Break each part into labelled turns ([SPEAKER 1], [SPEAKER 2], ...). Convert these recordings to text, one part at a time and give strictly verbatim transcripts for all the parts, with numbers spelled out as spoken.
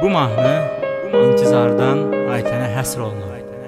[SPEAKER 1] Bu mahnı İntizardan Aytənə həsr olunur.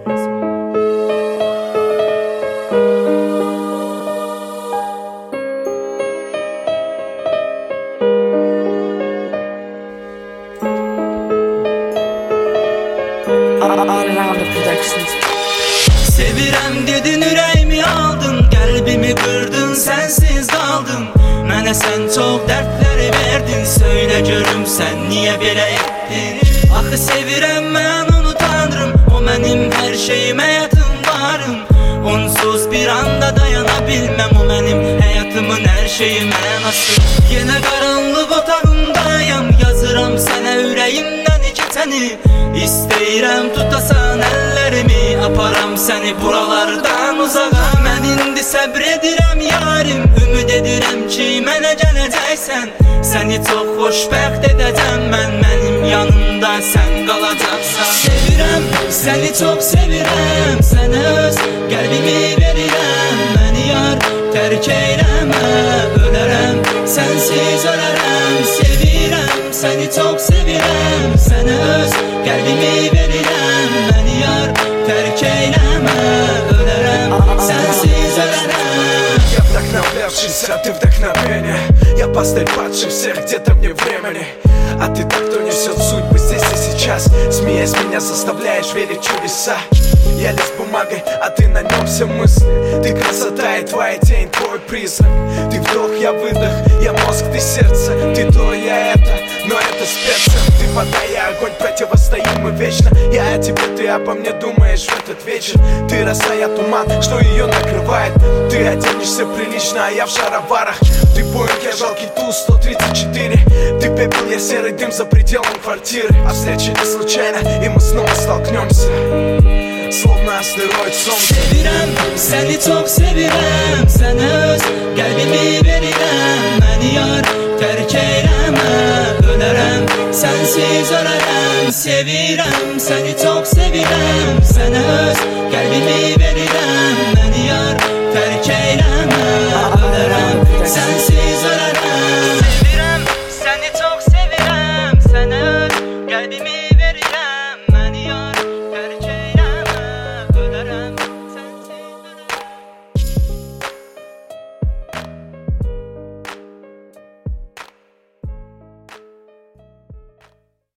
[SPEAKER 2] Sevirəm dedin, ürəyimi aldın, qəlbimi qırdın, sənsiz qaldım. Mənə sən çox dərdləri verdin, söylə görüm sən niyə belə etdin? Axı sevirəm mən onu tanrım, o mənim hər şeyim, həyatım, varım. Onsuz bir anda dayana bilməm, o mənim həyatımın hər şeyi, mənası. Yenə qaranlıq otağımdayam, yazıram sənə ürəyimdən keçəni. İstəyirəm tutasan əllərimi, aparam səni buralardan uzağa. Mən indi səbr edirəm yarim, ümid edirəm ki mənə gələcəksən. Səni çox xoşbəxt edəcəm mən, mənim yanımda sən qalacaqsan. Sevirəm, səni çox sevirəm, sənə öz qəlbimi verirəm. Məni yar tərk eyləmə, ölərəm, sənsiz ölərəm. Sevirəm, səni çox sevirəm, sənə öz qəlbimi verirəm. Məni yar tərk eyləmə, ölərəm, sənsiz ölərəm.
[SPEAKER 3] Я вдохновлявшийся, ты вдохновение. Я пастырь падших всех, где-то мне времени. А ты так, кто несет судьбы здесь и сейчас. Смеясь, меня заставляешь верить в чудеса. Я лист бумагой, а ты на нем все мысли. Ты красота и твоя тень, твой призрак. Ты вдох, я выдох, я мозг, ты сердце. Ты то, я это, но это специя. Ты вода, я огонь, противостоим мы вечно. Я о тебе, ты обо мне думаешь в этот вечер. Ты роса, я туман, что ее накрывает. Ты оденешься прилично, а я в шароварах. Ты Боинг, я жалкий Ту сто тридцать четыре. Ты пепел, я серый дым за пределом квартиры. А встреча не случайна, и мы снова столкнемся, словно астероид солнце.
[SPEAKER 2] Sevirəm, səni çox sevirəm, sənə öz qəlbimi verirəm. Məni yar tərk eyləmə, ölərəm, sənsiz ölərəm. Sevirəm, səni çox sevirəm, sənə öz qəlbimi verirəm.